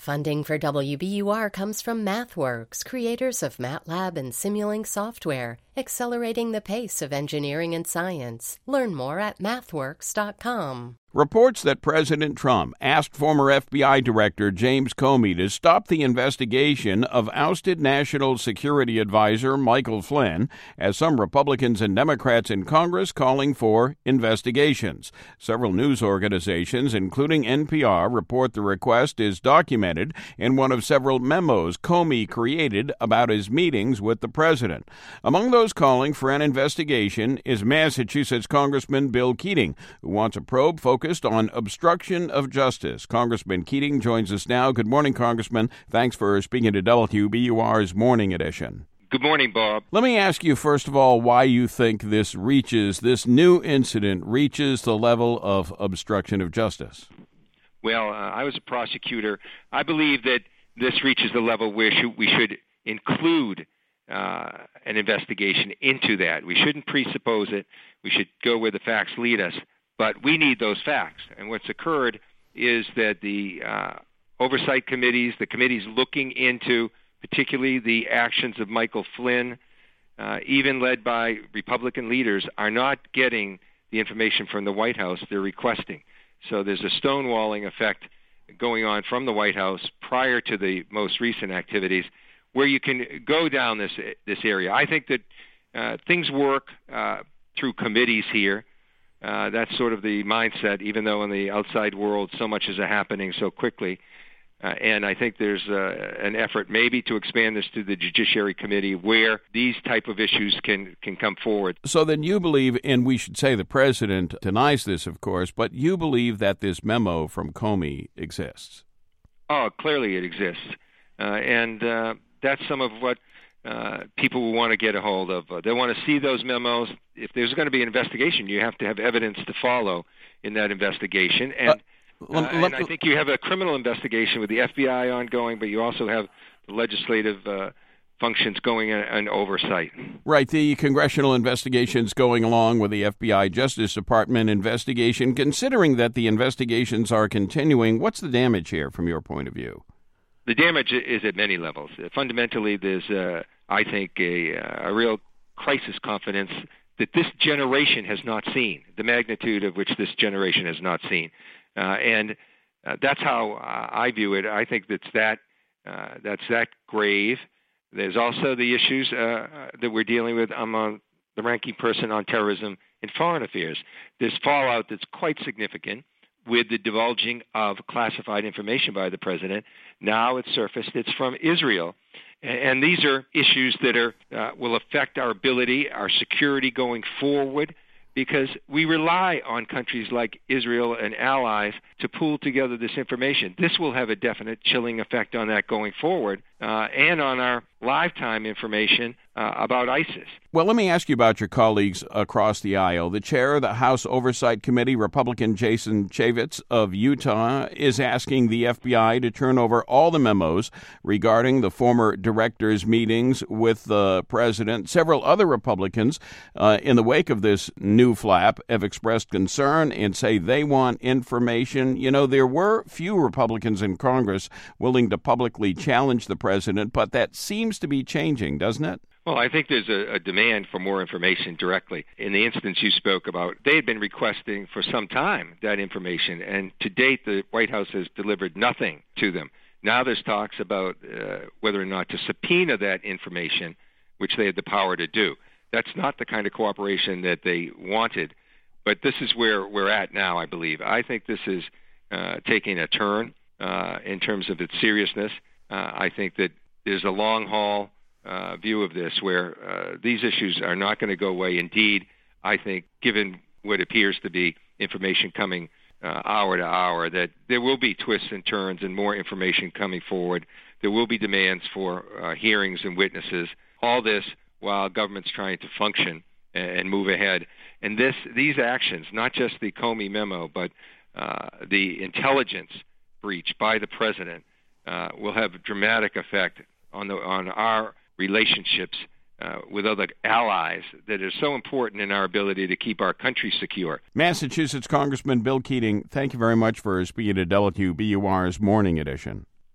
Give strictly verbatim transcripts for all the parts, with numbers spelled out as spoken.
Funding for W B U R comes from MathWorks, creators of MATLAB and Simulink software, accelerating the pace of engineering and science. Learn more at mathworks dot com. Reports that President Trump asked former F B I Director James Comey to stop the investigation of ousted National Security Advisor Michael Flynn, as some Republicans and Democrats in Congress calling for investigations. Several news organizations, including N P R, report the request is documented in one of several memos Comey created about his meetings with the president. Among those calling for an investigation is Massachusetts Congressman Bill Keating, who wants a probe focused on obstruction of justice. Congressman Keating joins us now. Good morning, Congressman. Thanks for speaking to W B U R's Morning Edition. Good morning, Bob. Let me ask you, first of all, why you think this reaches, this new incident reaches the level of obstruction of justice. Well, uh, I was a prosecutor. I believe that this reaches the level where sh- we should include uh, an investigation into that. We shouldn't presuppose it. We should go where the facts lead us. But we need those facts. And what's occurred is that the uh, oversight committees, the committees looking into particularly the actions of Michael Flynn, uh, even led by Republican leaders, are not getting the information from the White House they're requesting. So there's a stonewalling effect going on from the White House prior to the most recent activities where you can go down this this area. I think that uh, things work uh, through committees here. Uh, that's sort of the mindset, even though in the outside world so much is happening so quickly. Uh, and I think there's uh, an effort maybe to expand this to the Judiciary Committee where these type of issues can, can come forward. So then you believe, and we should say the president denies this, of course, but you believe that this memo from Comey exists? Oh, clearly it exists. Uh, and uh, that's some of what Uh, people will want to get a hold of. Uh, they want to see those memos. If there's going to be an investigation, you have to have evidence to follow in that investigation. And, uh, uh, and I think you have a criminal investigation with the F B I ongoing, but you also have the legislative uh, functions going and oversight. Right. The congressional investigations going along with the F B I Justice Department investigation. Considering that the investigations are continuing, what's the damage here from your point of view? The damage is at many levels. Fundamentally, there's, uh, I think, a, a real crisis confidence that this generation has not seen, the magnitude of which this generation has not seen. Uh, and uh, that's how uh, I view it. I think that's that, uh, that's that grave. There's also the issues uh, that we're dealing with among the ranking person on terrorism and foreign affairs. There's fallout that's quite significant with the divulging of classified information by the president. Now it's surfaced. It's from Israel. And these are issues that are uh, will affect our ability, our security going forward, because we rely on countries like Israel and allies to pool together this information. This will have a definite chilling effect on that going forward uh, and on our lifetime information uh, about ISIS. Well, let me ask you about your colleagues across the aisle. The chair of the House Oversight Committee, Republican Jason Chaffetz of Utah, is asking the F B I to turn over all the memos regarding the former director's meetings with the president. Several other Republicans, uh, in the wake of this new flap, have expressed concern and say they want information. You know, there were few Republicans in Congress willing to publicly challenge the president, but that seems to be changing, doesn't it? Well, I think there's a, a demand for more information directly. In the instance you spoke about, they had been requesting for some time that information, and to date, the White House has delivered nothing to them. Now there's talks about uh, whether or not to subpoena that information, which they had the power to do. That's not the kind of cooperation that they wanted, but this is where we're at now, I believe. I think this is uh, taking a turn uh, in terms of its seriousness. Uh, I think that there's a long-haul Uh, view of this where uh, these issues are not going to go away. Indeed, I think, given what appears to be information coming uh, hour to hour, that there will be twists and turns and more information coming forward. There will be demands for uh, hearings and witnesses. All this while government's trying to function and, and move ahead. And this, these actions, not just the Comey memo, but uh, the intelligence breach by the president, uh, will have a dramatic effect on the on our relationships uh, with other allies that are so important in our ability to keep our country secure. Massachusetts Congressman Bill Keating, thank you very much for speaking to W B U R's Morning Edition.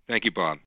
Thank you, Bob.